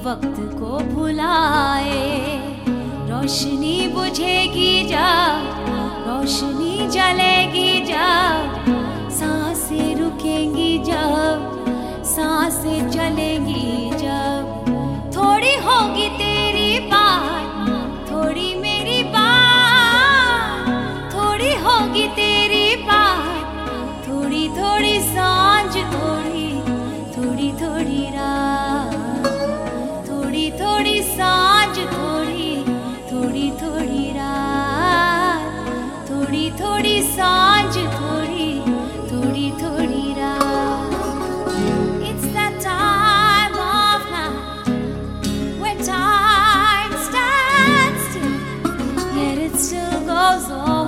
वक्त को भुलाए। रोशनी बुझेगी जब, रोशनी जलेगी जब, सांसें रुकेंगी जब, सांसें चलेंगी जब, थोड़ी होगी तेरी बात, थोड़ी मेरी बात, थोड़ी होगी तेरी बात, थोड़ी थोड़ी सांझ, थोड़ी थोड़ी थोड़ी रात, थोड़ी थोड़ी सांझ, थोड़ी थोड़ी थोड़ी रात, थोड़ी थोड़ी सांझ, थोड़ी थोड़ी थोड़ी रात। It's that time of night when time stands still, yet it still goes on.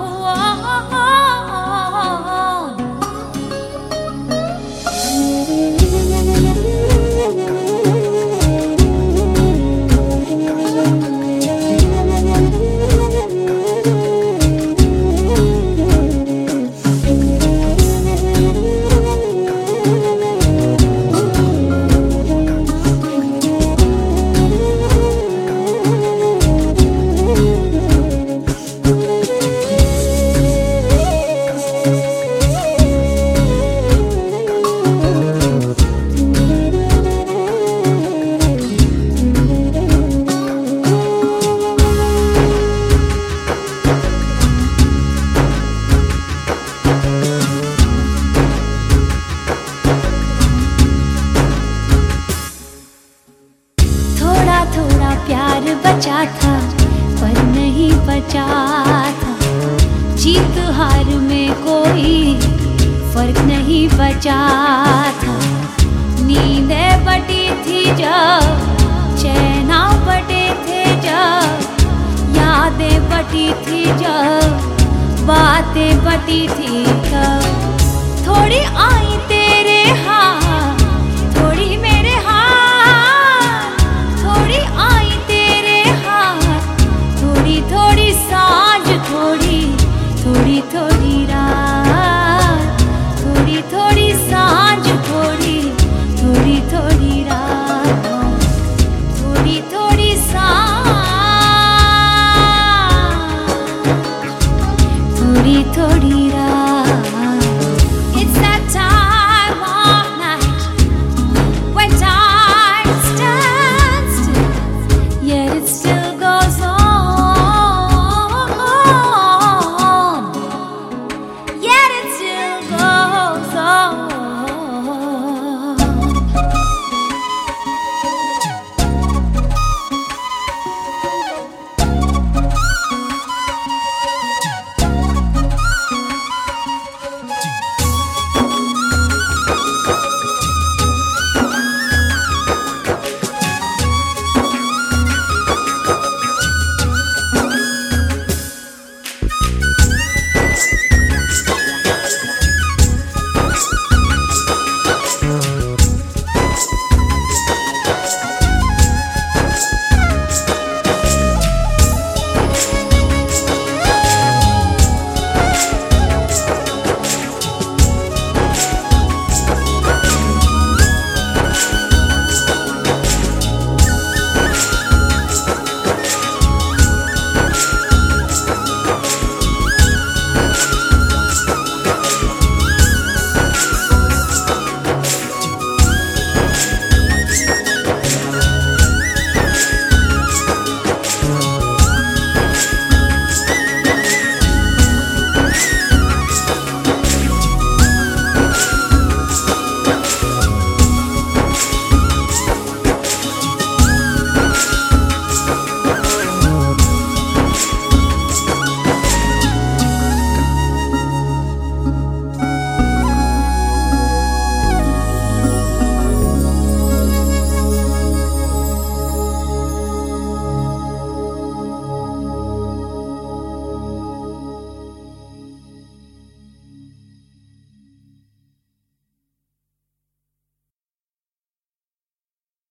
प्यार बचा था पर नहीं बचा था, जीत हार में कोई फर्क नहीं बचा था। नींदें बटी थी जब, चैना बटे थे जब, यादें बटी थी जब, बातें बटी थी तब, थोड़ी आई